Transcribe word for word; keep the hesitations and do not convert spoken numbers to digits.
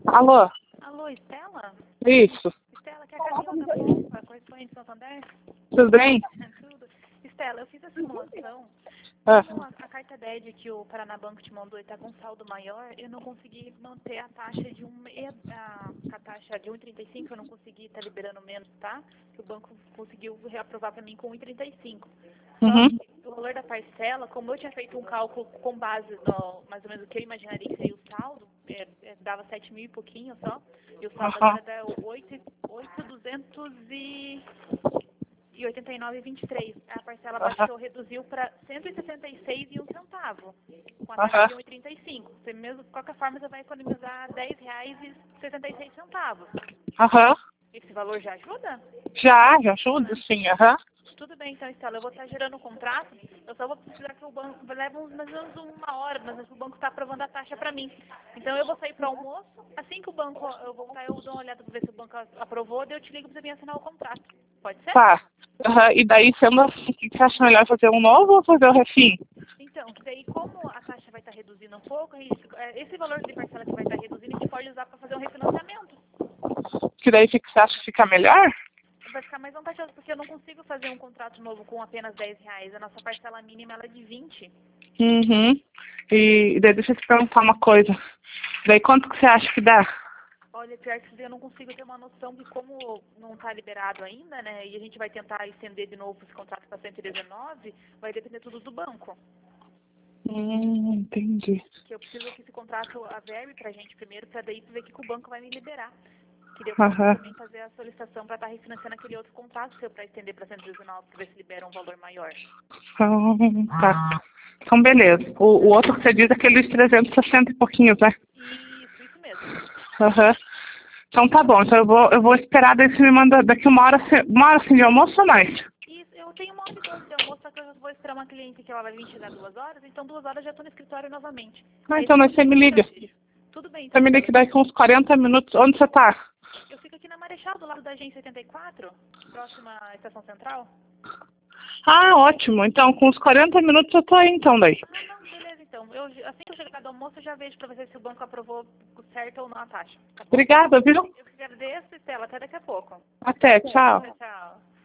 Alô? Alô, Estela? Isso. Estela, que é a Camila da Pompa, correspondente de Santander? Tudo bem? Tudo. Estela, eu fiz a simulação. Ah, Como a, a carta D E D que o Paraná Banco te mandou está com saldo maior, eu não consegui manter a taxa de um e a, a taxa de um e trinta e cinco, eu não consegui estar liberando menos, tá? Que o banco conseguiu reaprovar para mim com um e trinta e cinco. Só uhum. que o valor da parcela, como eu tinha feito um cálculo com base no mais ou menos o que eu imaginaria que seria o saldo, é, é, dava sete mil e pouquinho só, e o saldo Aham. agora dá oito mil e duzentos e oitenta e nove e vinte e três. A parcela Aham. baixou, reduziu para cento e sessenta e seis e um centavo, com a taxa Aham. de um e trinta e cinco. Você mesmo, de qualquer forma, você vai economizar dez reais e sessenta e seis centavos. Aham. Esse valor já ajuda? Já, já ajuda, sim. Aham. Tudo bem, então, Estela, eu vou estar gerando o contrato, eu só vou precisar que o banco leve uns, mais ou menos uma hora, mas o banco está aprovando a taxa para mim. Então eu vou sair para o almoço, assim que o banco, eu voltar, eu dou uma olhada para ver se o banco aprovou, daí eu te ligo para você vir assinar o contrato. Pode ser? Tá. Aham. E daí, sendo assim, o que você acha melhor fazer um novo ou fazer o refim? Então, que daí como a taxa vai estar reduzindo um pouco, a gente- é, esse valor de parcela que vai estar reduzindo, a gente pode usar para fazer um refinanciamento. Que daí, o que você acha que fica melhor? Vai ficar mais vantajoso, porque eu não consigo fazer um contrato novo com apenas dez reais. A nossa parcela mínima ela é de vinte. Uhum. E daí, deixa eu te perguntar uma coisa. Daí, quanto que você acha que dá? Olha, pior que eu não consigo ter uma noção de como não está liberado ainda, né? E a gente vai tentar estender de novo esse contrato para cento e dezenove, vai depender tudo do banco. Hum, entendi. Que eu preciso que esse contrato avere para a gente primeiro, para daí ver o que que o banco vai me liberar. Que daí eu posso Aham. também fazer a solicitação para estar refinanciando aquele outro contrato seu para estender para cento e dezenove, para ver se libera um valor maior. Então, tá. Então, beleza. O, o outro que você diz é aquele de trezentos e sessenta e pouquinhos, né? Isso, isso mesmo. Aham. Então tá bom, então eu vou, eu vou esperar, daí você me manda daqui uma hora, se- uma hora assim de almoço ou mais? Isso, eu tenho uma hora e doze de almoço, só que eu vou esperar uma cliente que ela vai vir chegar duas horas, então duas horas eu já estou no escritório novamente. Ah, Aí então assim que nós eu você me chegar eu já liga. vejo. Tudo bem, Você então, me liga Estela. que daqui uns quarenta minutos. Onde você tá? Eu fico aqui na Marechal, do lado da agência oitenta e quatro, próxima à Estação Central. Ah, ótimo. Então, com uns quarenta minutos eu tô aí então daí. Ah, não, beleza, então. Eu, assim que eu chegar do almoço, eu já vejo para ver se o banco aprovou certo ou não a taxa, tá bom? Obrigada, viu? Eu que agradeço, Estela. Até daqui a pouco. Até, tchau. Tchau, tchau.